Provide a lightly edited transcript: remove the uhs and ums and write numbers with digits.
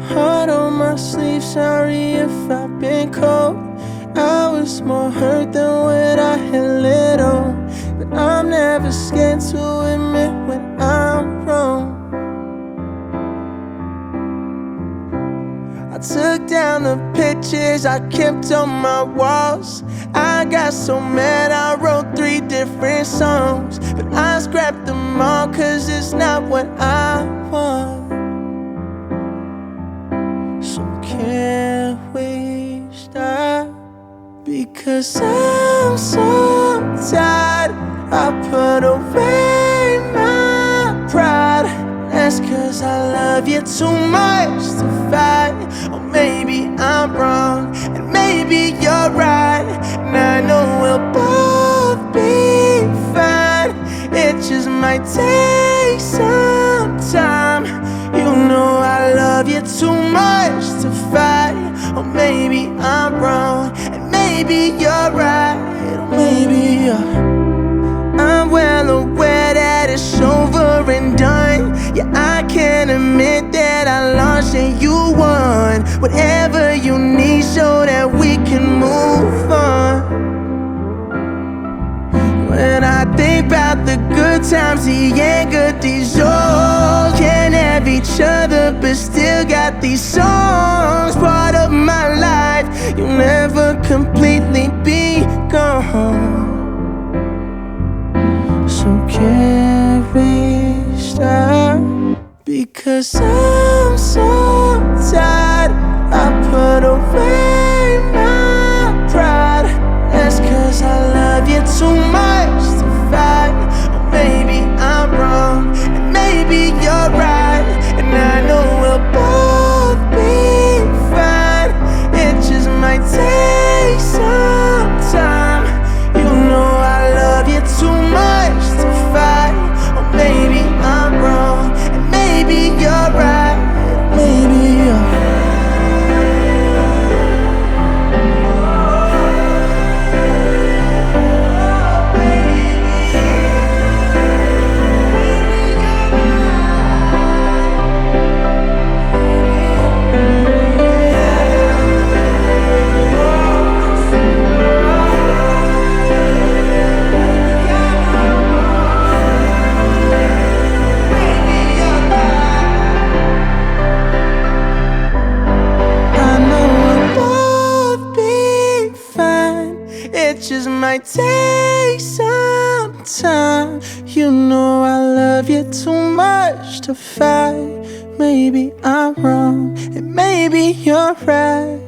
heart on my sleeve, sorry if I've been cold. I was more hurt than when I had little, but I'm never scared to admit when I'm wrong. I took down the pictures I kept on my walls. I got so mad I wrote 3 different songs, but I scrapped them all cause it's not what I want. So can't we stop? Because I'm so tired. I put away my pride. That's cause I love you too much to fight. Or maybe I'm wrong, and maybe you're right, and I know we'll both be fine. It just might take some time. You know I love you too much to fight. Or maybe I'm wrong, and maybe you're right, or maybe you're... I'm well aware that it's over and done. Yeah, I can admit that I lost and you won. Whatever you need so that we can move on. When I think about the good times, the anger, these all can't have each other, but still got these songs part of my life. You'll never completely be gone. So can't we stop? Because I'm so tired. I put away my pride. That's cause I love you too much to fight. Or maybe I'm wrong, and maybe you're right, and I know we'll both be fine. It just might take some time. You know I love you too much to fight. Or maybe I'm wrong, and maybe you're right, maybe you're... It just might take some time. You know I love you too much to fight. Maybe I'm wrong, and maybe you're right.